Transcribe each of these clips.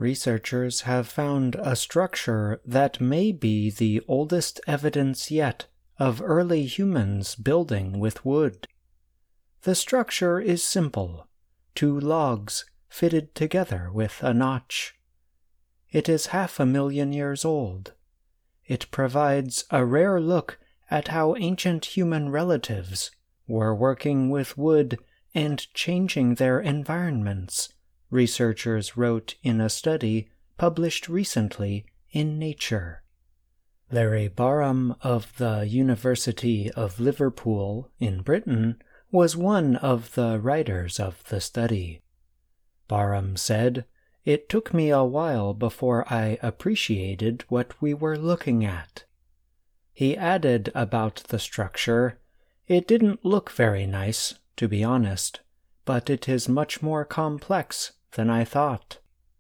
researchers have found a structure that may be the oldest evidence yet of early humans building with wood. The structure is simple, 2 logs fitted together with a notch. It is 500,000 years old. It provides a rare look at how ancient human relatives were working with wood and changing their environments, researchers wrote in a study published recently in Nature. Larry Barham of the University of Liverpool in Britain was one of the writers of the study. Barham said, "It took me a while before I appreciated what we were looking at." He added about the structure, "It didn't look very nice, to be honest, but it is much more complex than I thought."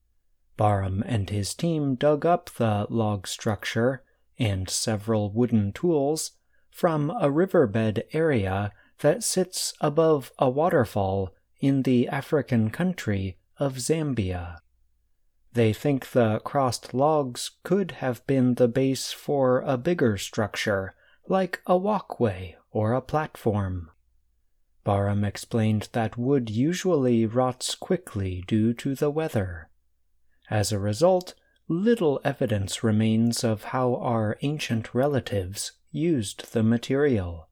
Barham and his team dug up the log structure and several wooden tools from a riverbed area that sits above a waterfall in the African country of Zambia. They think the crossed logs could have been the base for a bigger structure, like a walkway or a platform. Barham explained that wood usually rots quickly due to the weather. As a result, little evidence remains of how our ancient relatives used the material.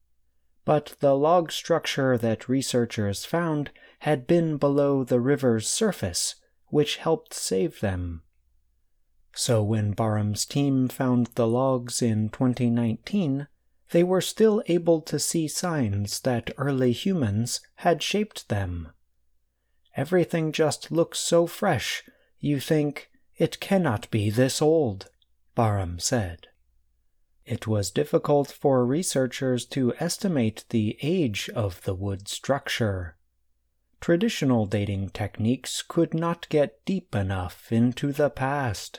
But the log structure that researchers found had been below the river's surface, which helped save them. So when Barham's team found the logs in 2019, they were still able to see signs that early humans had shaped them. "Everything just looks so fresh, you think, it cannot be this old," Barham said. It was difficult for researchers to estimate the age of the wood structure. Traditional dating techniques could not get deep enough into the past.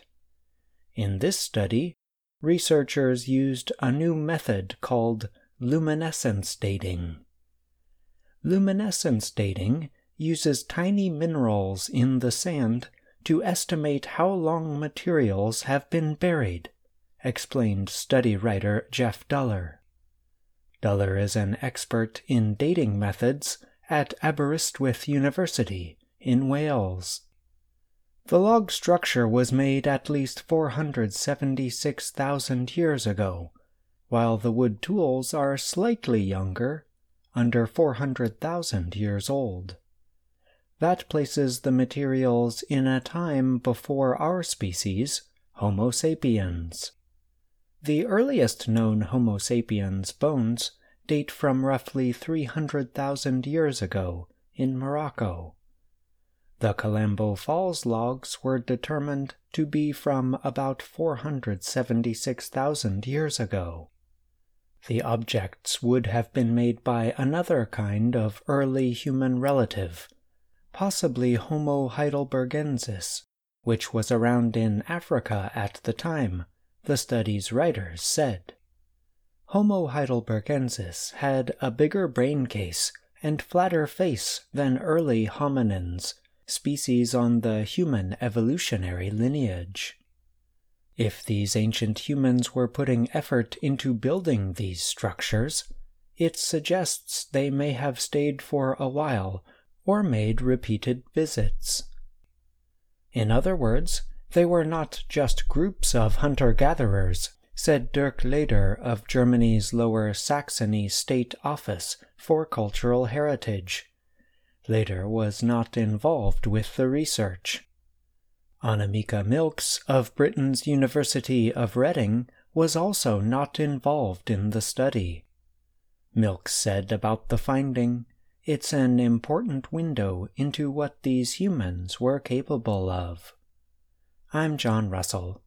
In this study, researchers used a new method called luminescence dating. Luminescence dating uses tiny minerals in the sand to estimate how long materials have been buried, explained study writer Jeff Duller. Duller is an expert in dating methods at Aberystwyth University in Wales. The log structure was made at least 476,000 years ago, while the wood tools are slightly younger, under 400,000 years old. That places the materials in a time before our species, Homo sapiens. The earliest known Homo sapiens bones date from roughly 300,000 years ago in Morocco. The Calambo Falls logs were determined to be from about 476,000 years ago. The objects would have been made by another kind of early human relative, possibly Homo heidelbergensis, which was around in Africa at the time, the study's writers said. Homo heidelbergensis had a bigger brain case and flatter face than early hominins, species on the human evolutionary lineage. If these ancient humans were putting effort into building these structures, it suggests they may have stayed for a while or made repeated visits. In other words, they were not just groups of hunter-gatherers, said Dirk Leder of Germany's Lower Saxony State Office for Cultural Heritage. Leder was not involved with the research. Annemieke Milks of Britain's University of Reading was also not involved in the study. Milks said about the finding, "It's an important window into what these humans were capable of." I'm John Russell.